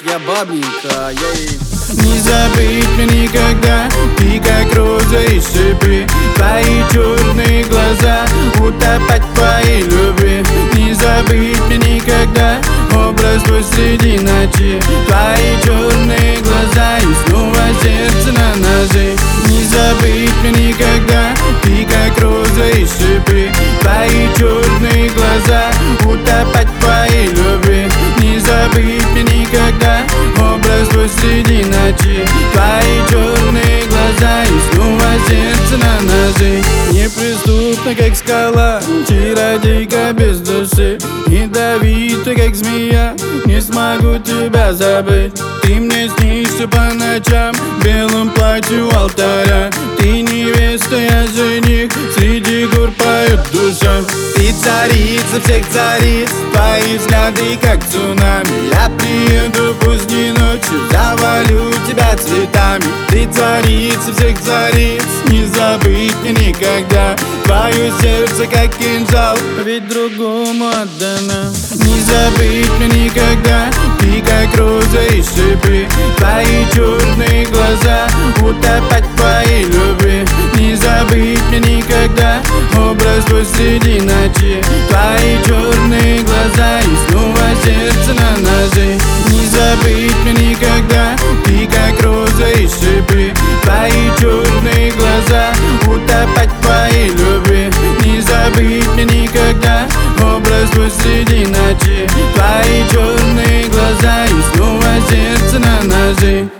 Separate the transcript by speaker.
Speaker 1: я бабненькая,
Speaker 2: Не забыть мне никогда, ты как роза и шипы. Твои черные глаза, утопать в твоей любви. Не забыть мне никогда, образ твой среди ночи. Твои черные глаза и снова сердце на ножи. Не забыть мне никогда, ты как роза и шипы. Твои черные глаза, утопать в твоей любви. Не забыть мне никогда, образ твой среди ночи. Твои черные глаза и снова сердце на ножи. Неприступна, как скала, чародейка без души. Ядовита, как змея, не смогу тебя забыть. Ты мне снишься по ночам в белом платье у алтаря. Ты невеста, я жених, среди гор поет душа. Ты царица всех цариц, твои взгляды как цунами. Я приеду поздней ночью, завалю тебя цветами. Ты царица всех цариц, не забыть мне никогда. Твое сердце как кинжал, ведь другому отдано. Не забыть мне никогда, ты как роза и шипы. Твои черные глаза, утопать в твоей любви. Не забыть мне никогда, образ твой среди ночи. Твои черные глаза и снова сердце на ножи. Не забыть мне никогда, ты как роза и шипы. Твои черные глаза, утопать в твоей любви. Не забыть мне никогда, образ твой среди ночи. Твои черные глаза и снова сердце на ножи.